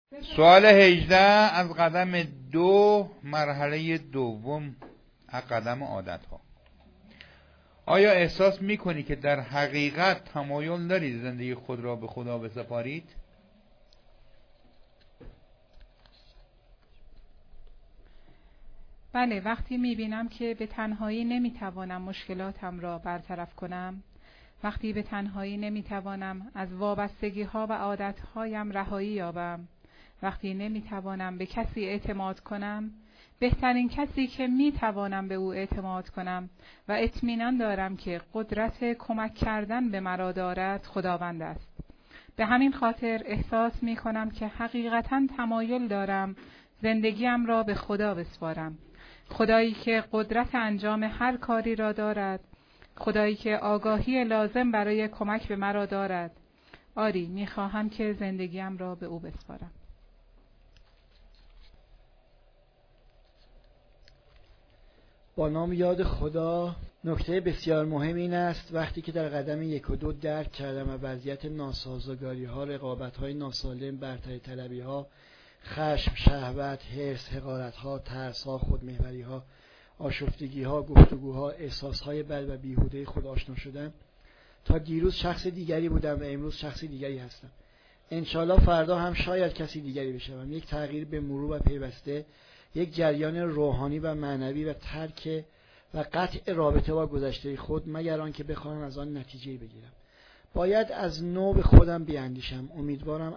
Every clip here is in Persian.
سوال 18 از قدم 2 مرحله دوم از قدم عادت ها. آیا احساس میکنی که در حقیقت تمایل دارید زندگی خود را به خدا بسپارید؟ بله، وقتی میبینم که به تنهایی نمیتوانم مشکلاتم را برطرف کنم، وقتی به تنهایی نمیتوانم از وابستگی ها و عادت هایم رهایی یابم، وقتی نمیتوانم به کسی اعتماد کنم، بهترین کسی که میتوانم به او اعتماد کنم و اطمینان دارم که قدرت کمک کردن به مرا دارد خداوند است. به همین خاطر احساس میکنم که حقیقتاً تمایل دارم زندگیم را به خدا بسپارم. خدایی که قدرت انجام هر کاری را دارد، خدایی که آگاهی لازم برای کمک به مرا دارد. آری، میخواهم که زندگیم را به او بسپارم. با نام یاد خدا. نکته بسیار مهم این است وقتی که در قدم 1 و 2 درک کردم و وضعیت ناسازگاری ها، رقابت های ناسالم، برتری طلبی ها، خشم، شهوت، حرص، حقارت ها، ترس ها، خودمحوری ها، آشفتگی ها، گفتگوها، احساس های بد و بیهوده خود آشنا شدم. تا دیروز شخص دیگری بودم و امروز شخص دیگری هستم. انشالله فردا هم شاید کسی دیگری بشوم. یک تغییر به مرور و پیوسته، یک جریان روحانی و معنوی و ترک و قطع رابطه با گذشته خود، مگر آنکه بخواهم از آن نتیجه بگیرم. باید از نو به خودم بیاندیشم. امیدوارم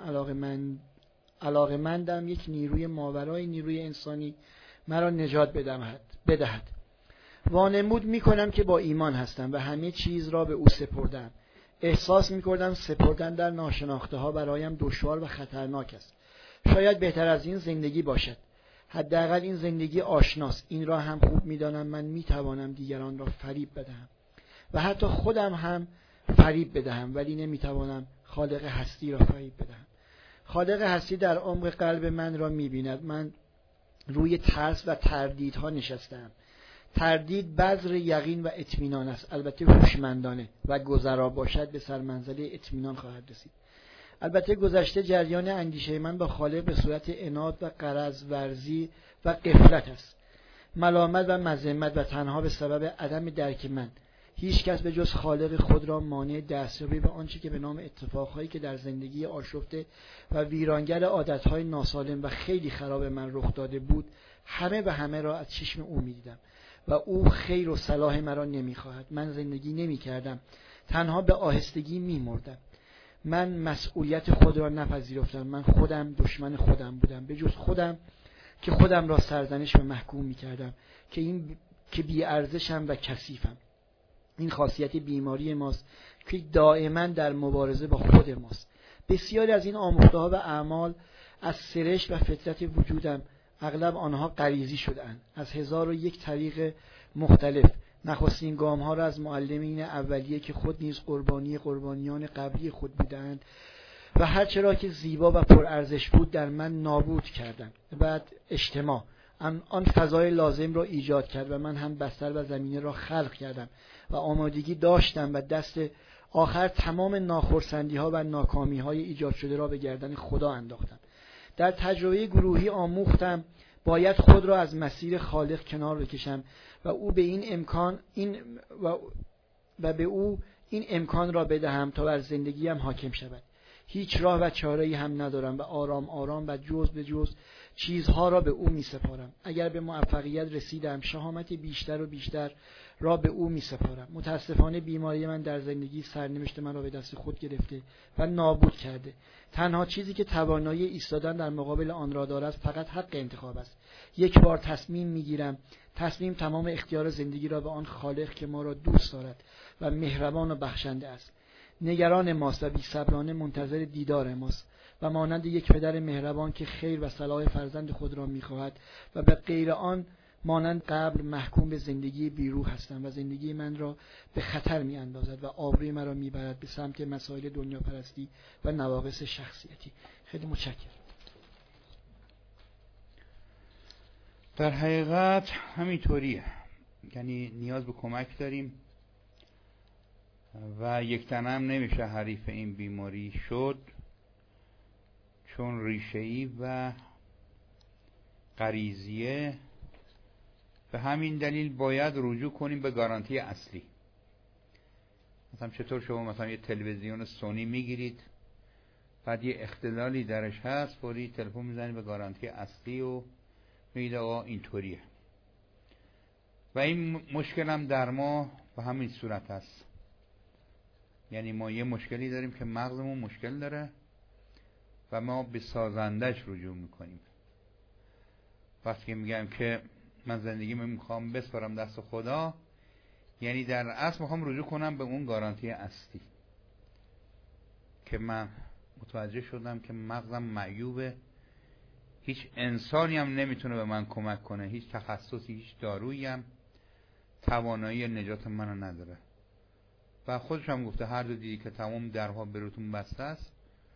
علاقه‌مندم یک نیروی ماورای نیروی انسانی مرا نجات بدهد. وانمود میکنم که با ایمان هستم و همه چیز را به او سپردم. احساس میکردم سپردن در ناشناخته ها برایم دشوار و خطرناک است. شاید بهتر از این زندگی باشد. حداقل این زندگی آشناست. این را هم خوب میدانم من میتوانم دیگران را فریب بدهم و حتی خودم هم فریب بدهم، ولی نمیتوانم خالق هستی را فریب بدهم. خالق هستی در عمق قلب من را میبیند. من روی ترس و تردیدها نشستم. تردید بذر یقین و اطمینان است، البته هوشمندانه، و گذرا باشد به سرمنزل اطمینان خواهد رسید. البته گذشته جریان اندیشه من با خالق به صورت عناد و غرض ورزی و غفلت است، ملامت و مذمت، و تنها به سبب عدم درک من. هیچ کس به جز خالق خود را مانع دستیابی به آنچه که به نام اتفاقهایی که در زندگی آشفته و ویرانگر عادتهای ناسالم و خیلی خراب من رخ داده بود، همه و همه را از چشم او می‌دیدم و او خیر و صلاح مرا نمی‌خواهد. من زندگی نمی‌کردم، تنها به آهستگی می‌مردم. من مسئولیت خود را نپذیرفتم. من خودم دشمن خودم بودم، به جز خودم که خودم را سرزنش و محکوم می‌کردم که بی‌ارزشم و کثیفم. این خاصیت بیماری ماست که دائما در مبارزه با خود ماست. بسیاری از این آموخته‌ها و اعمال از سرشت و فطرت وجودم، اغلب آنها غریزی شدند، از 1001 طریق مختلف. نخستین گام‌ها را از معلمین اولیه که خود نیز قربانیان قبلی خود بودند و هر چرا که زیبا و پرارزش بود در من نابود کردند. بعد اجتماع آن فضای لازم را ایجاد کرد و من هم بستر و زمینه را خلق کردم و آمادگی داشتم و دست آخر تمام ناخرسندی‌ها و ناکامی‌های ایجاد شده را به گردن خدا انداختم. در تجربه گروهی آموختم باید خود را از مسیر خالق کنار بکشم و او به این امکان را بدهم تا بر زندگیم حاکم شود. هیچ راه و چاره‌ای هم ندارم و آرام آرام و جز به جز چیزها را به او می سپارم. اگر به موفقیت رسیدم، شهامت بیشتر و بیشتر را به او می سپارم. متاسفانه بیماری من در زندگی سرنوشت من را به دست خود گرفته و نابود کرده. تنها چیزی که توانایی ایستادن در مقابل آن را دارد فقط حق انتخاب است. یک بار تصمیم می گیرم، تصمیم تمام اختیار زندگی را به آن خالق که ما را دوست دارد و مهربان و بخشنده است نگران ماست و بی‌صبرانه منتظر دیدار ماست و مانند یک پدر مهربان که خیر و صلاح فرزند خود را می‌خواهد و به غیر آن مانند قبل محکوم به زندگی بیروح هستم و زندگی من را به خطر می‌اندازد و آبروی مرا می‌برد به سمت مسائل دنیاپرستی و نواقص شخصیتی. خیلی متشکرم. در حقیقت همینطوریه، یعنی نیاز به کمک داریم و یک تن هم نمیشه حریف این بیماری شد، چون ریشه‌ای و غریزیه، به همین دلیل باید رجوع کنیم به گارانتی اصلی. مثلا چطور شما مثلا یه تلویزیون سونی میگیرید، بعد یه اختلالی درش هست، فوری تلفن میزنید به گارانتی اصلی و میگید آقا اینطوریه. و این مشکل هم در ما به همین صورت هست. یعنی ما یه مشکلی داریم که مغزمون مشکل داره و ما به سازندش رجوع میکنیم. وقتی که میگم که من زندگیمو میخوام بسپارم دست خدا، یعنی در اصل میخوام رجوع کنم به اون گارانتی اصلی که من متوجه شدم که مغزم معیوبه، هیچ انسانی هم نمیتونه به من کمک کنه، هیچ تخصصی، هیچ دارویی هم توانایی نجات منو نداره. و خودش هم گفته هر دو دیدی که تمام درها بروتون بسته است،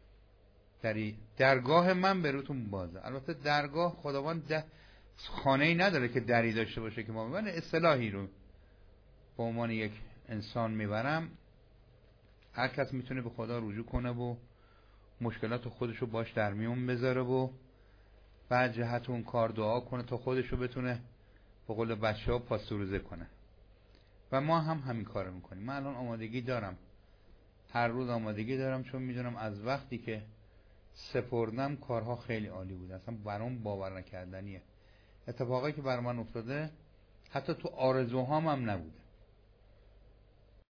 درگاه من بروتون بازه. البته درگاه خداوند خانه‌ای نداره که دری داشته باشه که ما من اصطلاحی رو به عنوان یک انسان میبرم. هر کس میتونه به خدا رجوع کنه و مشکلات خودشو باش در میون بذاره و بعد جهت اون کار دعا کنه تا خودشو بتونه به قول بچه‌ها پاستوریزه کنه. و ما هم همین کارو میکنیم. من الان آمادگی دارم، هر روز آمادگی دارم، چون میدونم از وقتی که سپردم کارها خیلی عالی بود. اصلا برام باور نکردنیه اتفاقی که بر من افتاده، حتی تو آرزوهام هم نبوده.